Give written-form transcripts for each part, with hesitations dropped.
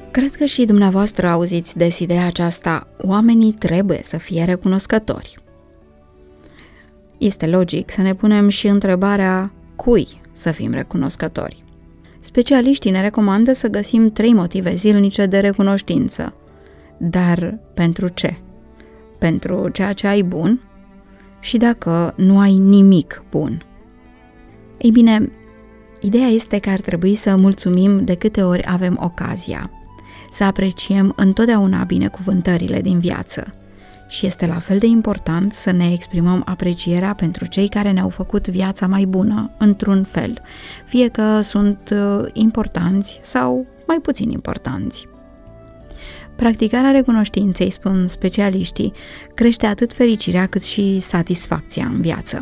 Cred că și dumneavoastră auziți des ideea aceasta, oamenii trebuie să fie recunoscători. Este logic să ne punem și întrebarea cui să fim recunoscători. Specialiștii ne recomandă să găsim 3 motive zilnice de recunoștință. Dar pentru ce? Pentru ceea ce ai bun? Și dacă nu ai nimic bun? Ei bine, ideea este că ar trebui să mulțumim de câte ori avem ocazia, să apreciem întotdeauna binecuvântările din viață. Și este la fel de important să ne exprimăm aprecierea pentru cei care ne-au făcut viața mai bună, într-un fel, fie că sunt importanți sau mai puțin importanți. Practicarea recunoștinței, spun specialiștii, crește atât fericirea cât și satisfacția în viață.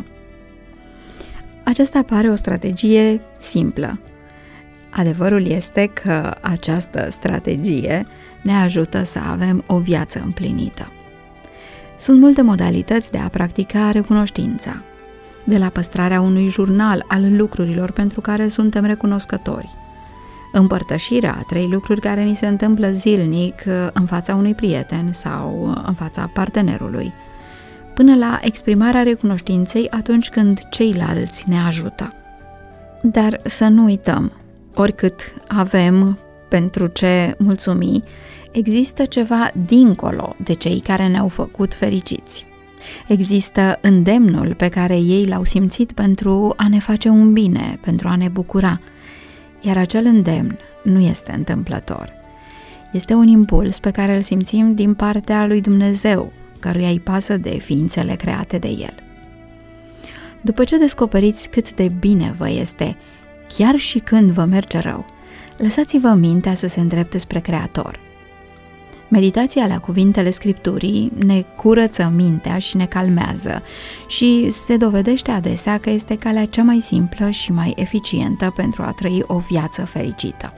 Aceasta pare o strategie simplă. Adevărul este că această strategie ne ajută să avem o viață împlinită. Sunt multe modalități de a practica recunoștința, de la păstrarea unui jurnal al lucrurilor pentru care suntem recunoscători, împărtășirea a 3 lucruri care ni se întâmplă zilnic în fața unui prieten sau în fața partenerului, până la exprimarea recunoștinței atunci când ceilalți ne ajută. Dar să nu uităm, oricât avem pentru ce mulțumi, există ceva dincolo de cei care ne-au făcut fericiți. Există îndemnul pe care ei l-au simțit pentru a ne face un bine, pentru a ne bucura. Iar acel îndemn nu este întâmplător. Este un impuls pe care îl simțim din partea lui Dumnezeu, căruia îi pasă de ființele create de El. După ce descoperiți cât de bine vă este, chiar și când vă merge rău, lăsați-vă mintea să se îndrepte spre Creator. Meditația la cuvintele Scripturii ne curăță mintea și ne calmează și se dovedește adesea că este calea cea mai simplă și mai eficientă pentru a trăi o viață fericită.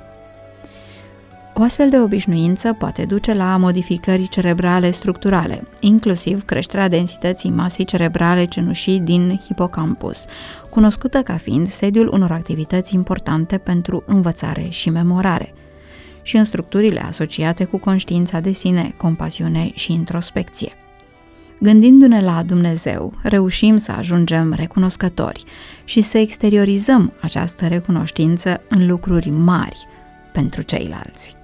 O astfel de obișnuință poate duce la modificări cerebrale structurale, inclusiv creșterea densității masei cerebrale cenușii din hipocampus, cunoscută ca fiind sediul unor activități importante pentru învățare și memorare, și în structurile asociate cu conștiința de sine, compasiune și introspecție. Gândindu-ne la Dumnezeu, reușim să ajungem recunoscători și să exteriorizăm această recunoștință în lucruri mari pentru ceilalți.